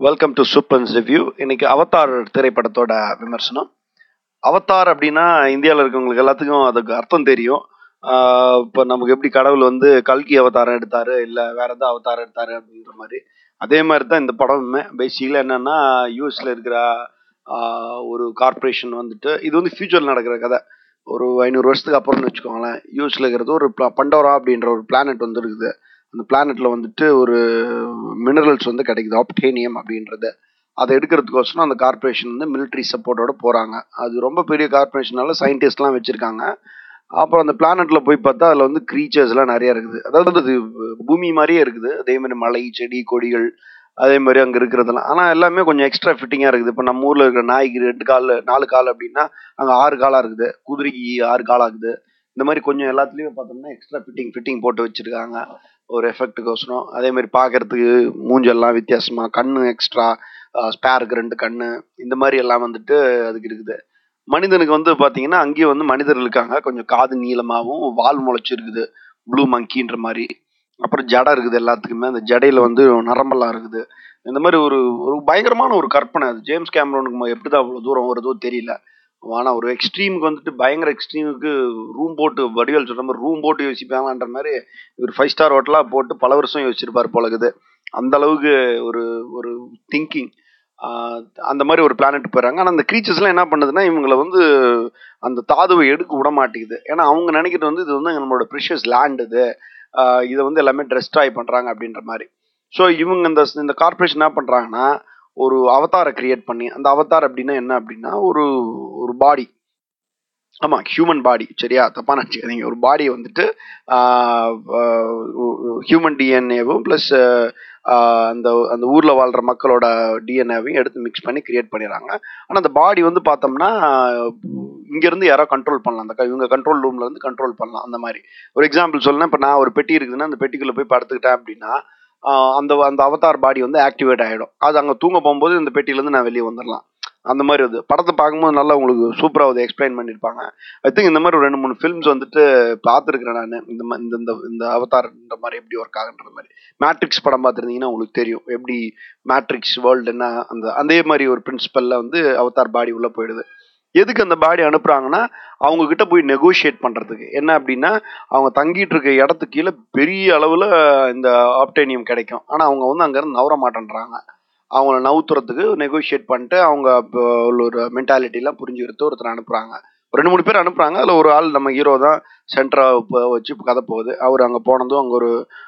Welcome to சூப்பன்ஸ் review. இன்னைக்கு Avatar திரைப்படத்தோட விமர்சனம். அவதார் அப்படின்னா இந்தியாவில் இருக்கவங்களுக்கு எல்லாத்துக்கும் அதுக்கு அர்த்தம் தெரியும். இப்போ நமக்கு எப்படி கடவுள் வந்து கல்கி அவதாரம் எடுத்தாரு, இல்லை வேற ஏதாவது அவதாரம் எடுத்தாரு அப்படின்ற மாதிரி, அதே மாதிரி தான் இந்த படமுமே. பேசிக்கலாக என்னன்னா, யூஎஸ்ல இருக்கிற ஒரு கார்பரேஷன் வந்துட்டு, இது வந்து ஃபியூச்சரில் நடக்கிற கதை. ஒரு 500 வருஷத்துக்கு அப்புறம்னு வச்சுக்கோங்களேன். யூஎஸ்ல இருக்கிறது ஒரு பண்டோரா அப்படின்ற ஒரு பிளானட் வந்து இருக்குது. அந்த பிளானட்ல வந்துட்டு ஒரு மினரல்ஸ் வந்து கிடைக்குது, ஆப்டேனியம் அப்படின்றது. அதை எடுக்கிறதுக்கோசரம் அந்த கார்பரேஷன் வந்து மிலிட்ரி சப்போர்ட்டோட போறாங்க. அது ரொம்ப பெரிய கார்பரேஷனால சயின்டிஸ்ட்லாம் வச்சிருக்காங்க. அப்புறம் அந்த பிளானட்ல போய் பார்த்தா அதில் வந்து கிரீச்சர்ஸ் எல்லாம் நிறைய இருக்குது. அதாவது அது பூமி மாதிரியே இருக்குது. அதே மாதிரி மலை, செடி, கொடிகள், அதே மாதிரி அங்கே இருக்கிறதெல்லாம். ஆனால் எல்லாமே கொஞ்சம் எக்ஸ்ட்ரா ஃபிட்டிங்காக இருக்குது. இப்போ நம்ம ஊரில் இருக்கிற நாய்க்கு 2 கால் 4 கால் அப்படின்னா அங்கே 6 காலாக இருக்குது. குதிரைக்கு 6 காலாக இருக்குது. இந்த மாதிரி கொஞ்சம் எல்லாத்துலேயுமே பார்த்தோம்னா எக்ஸ்ட்ரா ஃபிட்டிங் போட்டு வச்சிருக்காங்க ஒரு எஃபெக்ட்டுக்கோசரம். அதே மாதிரி பார்க்கறதுக்கு மூஞ்செல்லாம் வித்தியாசமா, கண்ணு எக்ஸ்ட்ரா, ஸ்பேருக்கு 2 கண்ணு, இந்த மாதிரி எல்லாம் வந்துட்டு அதுக்கு இருக்குது. மனிதனுக்கு வந்து பார்த்தீங்கன்னா அங்கேயும் வந்து மனிதர்கள் இருக்காங்க. கொஞ்சம் காது நீளமாகவும் வால் முளைச்சிருக்குது, ப்ளூ மங்கின்ற மாதிரி. அப்புறம் ஜடை இருக்குது எல்லாத்துக்குமே. அந்த ஜடையில வந்து நரம்பெல்லாம் இருக்குது. இந்த மாதிரி ஒரு ஒரு பயங்கரமான ஒரு கற்பனை. அது ஜேம்ஸ் கேமரோனுக்கு எப்படிதான் அவ்வளோ தூரம் வருதோ தெரியல. ஆனால் ஒரு எக்ஸ்ட்ரீமுக்கு வந்துட்டு பயங்கர எக்ஸ்ட்ரீமுக்கு ரூம் போட்டு, வடிவேல் சொல்ற மாதிரி ரூம் போட்டு யோசிப்பாங்கன்ற மாதிரி இவர் 5 ஸ்டார் ஹோட்டலாக போட்டு பல வருஷம் யோசிச்சிருப்பார் போல இருக்குது. அந்த அளவுக்கு ஒரு ஒரு திங்கிங். அந்த மாதிரி ஒரு பிளானட் போயிடறாங்க. ஆனால் அந்த க்ரீச்சர்ஸ்லாம் என்ன பண்ணுதுன்னா, இவங்களை வந்து அந்த தாதுவை எடுக்க விட மாட்டேங்குது. ஏன்னா அவங்க நினைக்கிறது வந்து இது வந்து நம்மளோட ப்ரிஷியஸ் லேண்ட், இது இதை வந்து எல்லாமே டெஸ்ட்ராய் பண்ணுறாங்க அப்படின்ற மாதிரி. ஸோ இவங்க இந்த கார்பரேஷன் என்ன பண்ணுறாங்கன்னா, ஒரு அவதாரை கிரியேட் பண்ணி, அந்த அவதார் அப்படின்னா என்ன அப்படின்னா ஒரு ஒரு பாடி. ஆமாம், ஹியூமன் பாடி. சரியா, தப்பா நினச்சிக்காதீங்க. ஒரு பாடியை வந்துட்டு ஹியூமன் டிஎன்ஏவும் ப்ளஸ் அந்த அந்த ஊரில் வாழ்கிற மக்களோட டிஎன்ஏவையும் எடுத்து மிக்ஸ் பண்ணி கிரியேட் பண்ணிடுறாங்க. ஆனால் அந்த பாடி வந்து பார்த்தோம்னா இங்கேருந்து யாரோ கண்ட்ரோல் பண்ணலாம். இவங்க கண்ட்ரோல் ரூமில் இருந்து கண்ட்ரோல் பண்ணலாம். அந்த மாதிரி ஒரு எக்ஸாம்பிள் சொல்லலாம். இப்போ நான் ஒரு பெட்டி இருக்குதுன்னா, அந்த பெட்டிக்குள்ளே போய் படுத்துக்கிட்டேன் அப்படின்னா அந்த அந்த அவதார் பாடி வந்து ஆக்டிவேட் ஆகிடும். அது அங்கே தூங்க போகும்போது இந்த பெட்டியிலேருந்து நான் வெளியே வந்துடலாம். அந்த மாதிரி வந்து படத்தை பார்க்கும்போது நல்லா உங்களுக்கு சூப்பராக அதை எக்ஸ்பிளைன் பண்ணியிருப்பாங்க. ஐ திங்க் இந்த மாதிரி ஒரு 2-3 ஃபிலிம்ஸ் வந்துட்டு பார்த்துருக்கிறேன் நான். இந்த அவதார்ன்ற மாதிரி எப்படி ஒர்க் ஆகுன்ற மாதிரி. மேட்ரிக்ஸ் படம் பார்த்துருந்தீங்கன்னா உங்களுக்கு தெரியும் எப்படி மேட்ரிக்ஸ் வேர்ல்டு என்ன, அதே மாதிரி ஒரு பிரின்சிபல்ல வந்து அவதார் பாடி உள்ளே போயிடுது. எதுக்கு அந்த பாடி அனுப்புறாங்கன்னா, அவங்க கிட்ட போய் நெகோஷியேட் பண்றதுக்கு. என்ன அப்படின்னா, அவங்க தங்கிட்டு இருக்க இடத்துக்கு கீழே பெரிய அளவுல இந்த ஆப்டேனியம் கிடைக்கும். ஆனா அவங்க வந்து அங்கிருந்து நவர மாட்டேன்றாங்க. அவங்கள நவுத்துறதுக்கு நெகோஷியேட் பண்ணிட்டு அவங்க ஒரு மென்டாலிட்டிலாம் புரிஞ்சுக்கிறது ஒருத்தர் அனுப்புறாங்க. 2-3 பேர் அனுப்புறாங்க. அதில் ஒரு ஆள் நம்ம ஹீரோ தான் சென்டரா வச்சு கதை போகுது. அவர் அங்கே போனதும் அங்கே ஒரு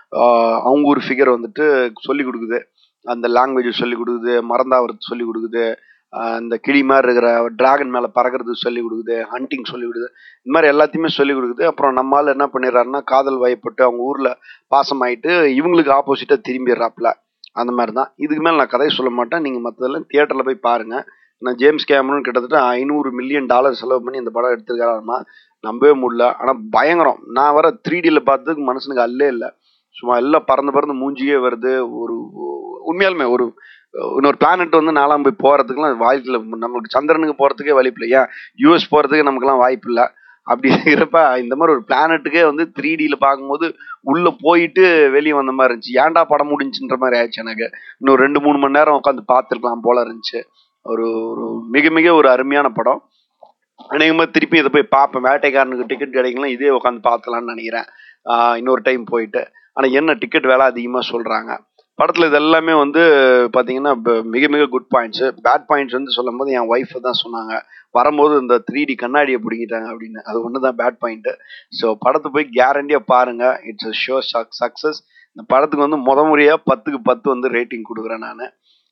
அவங்க ஒரு ஃபிகர் வந்துட்டு சொல்லி கொடுக்குது. அந்த லாங்குவேஜ் சொல்லி கொடுக்குது, மறந்தாவறது சொல்லி கொடுக்குது, இந்த கிளி மாதிரி இருக்கிற டிராகன் மேலே பறக்கிறது சொல்லி கொடுக்குது, ஹண்டிங் சொல்லி கொடுக்குது. இந்த மாதிரி எல்லாத்தையுமே சொல்லி கொடுக்குது. அப்புறம் நம்மளால் என்ன பண்ணிடுறாருன்னா, காதல் வயப்பட்டு அவங்க ஊரில் பாசமாயிட்டு இவங்களுக்கு ஆப்போசிட்டாக திரும்பிடுறாப்புல. அந்த மாதிரி தான். இதுக்கு மேலே நான் கதையை சொல்ல மாட்டேன். நீங்கள் மற்றதெல்லாம் தியேட்டரில் போய் பாருங்கள். நான் ஜேம்ஸ் கேமரூன் கிட்டத்தட்ட $500 மில்லியன் செலவு பண்ணி இந்த படம் எடுத்துருக்காருமா, நம்பவே முடியல. ஆனால் பயங்கரம். நான் வர 3Dயில் பார்த்ததுக்கு மனுஷனுக்கு அல்லே இல்லை. சும்மா எல்லாம் பறந்து மூஞ்சியே வருது. ஒரு உண்மையாலுமே ஒரு இன்னொரு பிளானட் வந்து நாலாம் போய் போகிறதுக்குலாம் வாய்ப்பு. நம்மளுக்கு சந்திரனுக்கு போகிறதுக்கே வாய்ப்பு இல்லை. ஏன் யூஎஸ் போகிறதுக்கு நமக்குலாம் வாய்ப்பு இல்லை. அப்படி இருக்கிறப்ப இந்த மாதிரி ஒரு பிளானட்டுக்கே வந்து 3Dயில் பார்க்கும்போது உள்ளே போயிட்டு வெளியே வந்த மாதிரி இருந்துச்சு. ஏன்டா படம் முடிஞ்சுன்ற மாதிரி ஆயிடுச்சு எனக்கு. இன்னும் 2-3 மணி நேரம் உட்காந்து பார்த்துருக்கலாம் போல இருந்துச்சு. ஒரு ஒரு மிக மிக ஒரு அருமையான படம். அநேகமாக திருப்பி இதை போய் பார்ப்பேன். வேட்டைக்காரனுக்கு டிக்கெட் கிடைக்கலாம், இதே உட்காந்து பார்க்கலான்னு நினைக்கிறேன் இன்னொரு டைம் போயிட்டு. ஆனால் என்ன டிக்கெட் விலை அதிகமாக சொல்கிறாங்க படத்தில். இது எல்லாமே வந்து பார்த்தீங்கன்னா மிக மிக குட் பாயிண்ட்ஸு. பேட் பாயிண்ட்ஸ் வந்து சொல்லும் போது என் ஒய்ஃபை தான் சொன்னாங்க, வரும்போது இந்த 3D கண்ணாடியை பிடிங்கிட்டாங்க அப்படின்னு. அது ஒன்று தான் பேட் பாயிண்ட்டு. ஸோ படத்தை போய் கேரண்டியாக பாருங்கள். It's a show success. இந்த படத்துக்கு வந்து முறையாக 10க்கு 10 வந்து ரேட்டிங் கொடுக்குறேன் நான்.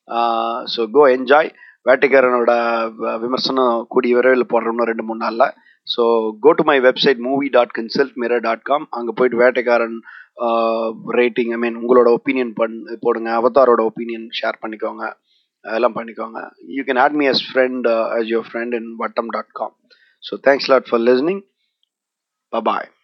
So go enjoy. வேட்டைக்காரனோட விமர்சனம் கூடிய விரைவில் போடுறோம்னா 2-3 நாளில். So go to my website movie.consultmirror.com. அங்கே போயிட்டு வேட்டைக்காரன் ரேட்டிங், ஐ மீன் உங்களோட ஒப்பீனியன் போடுங்க. அவதாரோட ஒப்பீனியன் ஷேர் பண்ணிக்கோங்க, அதெல்லாம் பண்ணிக்கோங்க. You can add me as friend as your friend in vattam.com. So thanks a lot for listening. Bye bye.